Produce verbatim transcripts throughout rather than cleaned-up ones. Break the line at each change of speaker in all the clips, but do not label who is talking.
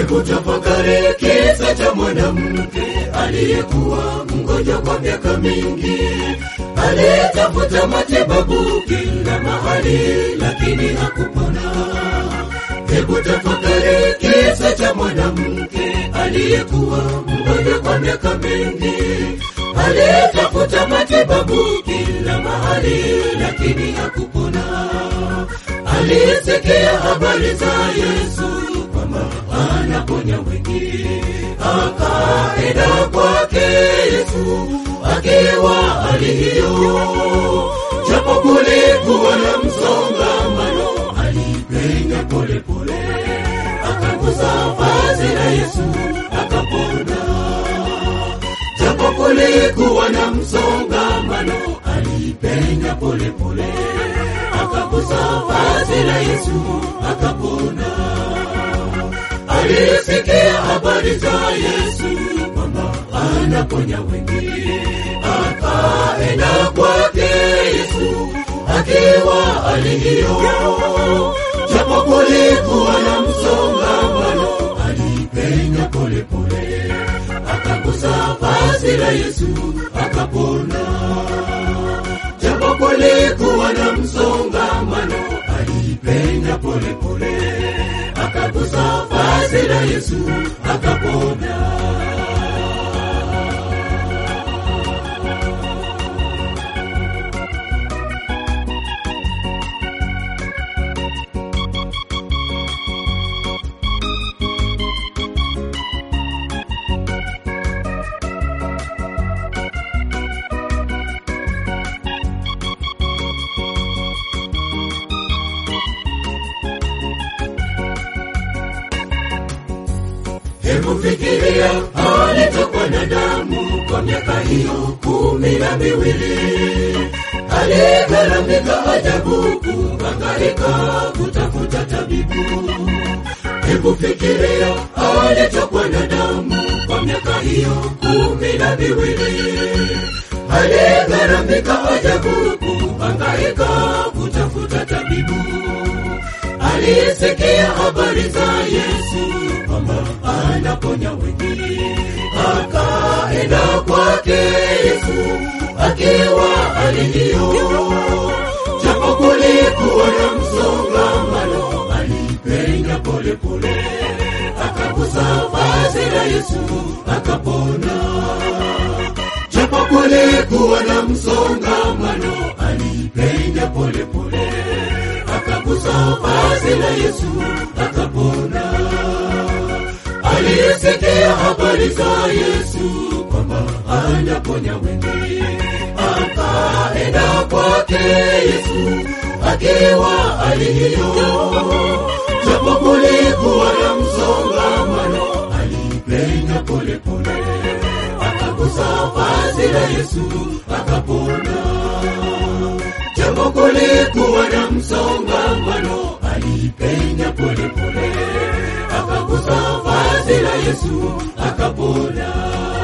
Hebu tafakari kisa cha mwanamke aliyekuwa mgonjwa kwa miaka mingi. Alitafuta matibabu kila mahali lakini hakupona. Hebu tafakari kisa cha mwanamke aliyekuwa mgonjwa kwa miaka mingi. Alitafuta matibabu kila mahali lakini hakupona. Alisikia habari za Yesu kwamba anaponya wengi. Akaenda kwake Yesu akiwa hali hiyo. Japo kulikuwa na msongamano, alipenya pole pole, akagusa vazi la Yesu akapona. Japo kulikuwa na msongamano, alipenya pole pole, akagusa vazi la Yesu akapona. Alisikia habari za Yesu kwamba anaponya wengi. Akaenda kwake Yesu akiwa hali hiyo. Japo kulikuwa na msongamano, alipenya pole pole, akagusa vazi la Yesu akapona. Japo kulikuwa na msongamano, alipenya pole pole, akagusa vazi la Yesu akapona. Hebu fikiria alitokwa na damu kwa miaka hiyo kumi na miwili. Aligharamika ajabu kuhangaika kutafuta tabibu. Hebu fikiria alitokwa na damu kwa miaka hiyo kumi na miwili. Aligharamika ajabu kuhangaika kutafuta tabibu. Alisikia habari za Yesu kwamba anaponya wengi. Akaenda kwake Yesu akiwa hali hiyo. Japo kulikuwa na msongamano, alipenya pole pole, akagusa vazi la Yesu akapona. Japo kulikuwa na msongamano, alipenya pole pole, akagusa vazi la Yesu akapona. Alisikia habari za Yesu kwamba anaponya wengi. Akaenda kwake Yesu akiwa hali hiyo. Japo kulikuwa na msongamano, alipenya pole pole, akagusa vazi la Yesu akapona. Japo kulikuwa na msongamano, alipenya pole pole, akagusa vazi la Yesu akapona.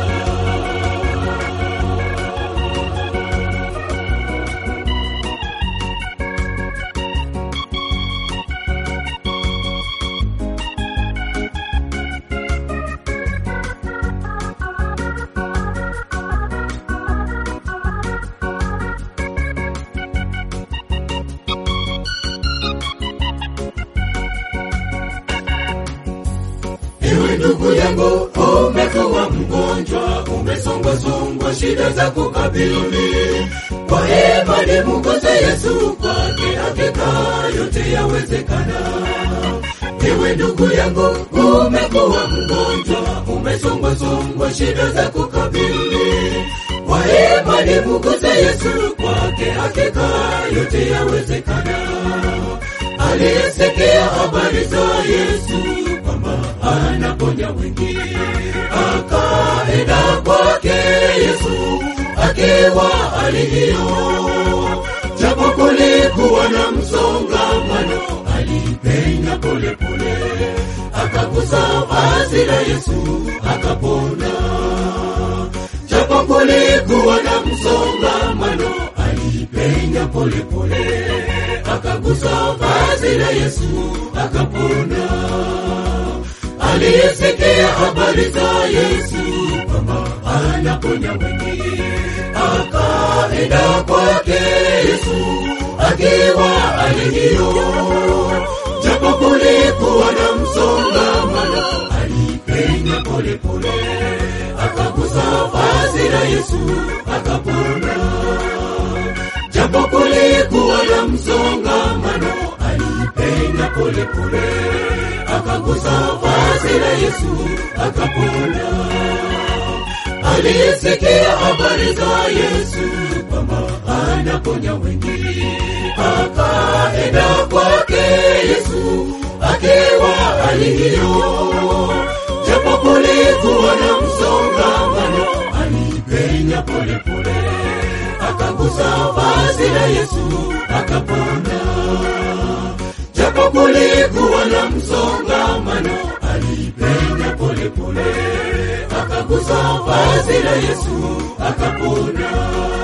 Ndugu yangu, umekuwa mgonjwa, umesongwa songwa, shida za kukabili. Kwa imani mguse Yesu, kwake hakika yote yawezekana. Ewe ndugu yangu, umekuwa mgonjwa, umesongwa songwa, shida za kukabili. Kwa imani mguse Yesu, kwake hakika yote yawezekana. Alisikia habari za Yesu kwamba anaponya wengi. Akaenda kwake Yesu akiwa hali hiyo. Japo kulikuwa na msongamano, alipenya pole pole, akagusa vazi la Yesu akapona. Japo kulikuwa na msongamano, alipenya pole pole, akagusa vazi la Yesu akapona. Alisikia habari za Yesu kwamba anaponya wengi, akaenda kwake Yesu akiwa hali hiyo. Japo kulikuwa na msongamano, alipenya pole pole, akagusa vazi la Yesu akapona. Japo kulikuwa na msongamano, alipenya pole pole, akagusa vazi la Yesu akapona. Alisikia habari za Yesu kwamba anaponya wengi, akaenda kwake Yesu akiwa hali hiyo. Japo kulikuwa na msongamano, alipenya pole pole, akagusa vazi la Yesu akapona. Japo kulikuwa na msongamano, alipenya pole pole, akagusa vazi la Yesu akapona.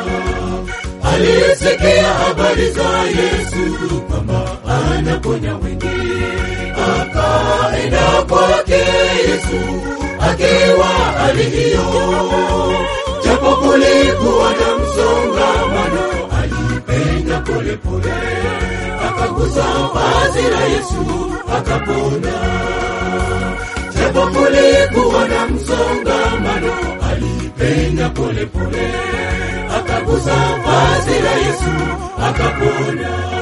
Alisikia habari za Yesu kwamba anaponya wengi, akaenda kwake Yesu akiwa hali hiyo. Japo kulikuwa na msongamano, alipenya pole pole, akagusa vazi la Yesu akapona. Japo kulikuwa na msongamano, alipenya pole pole, akagusa vazi la Yesu akapona.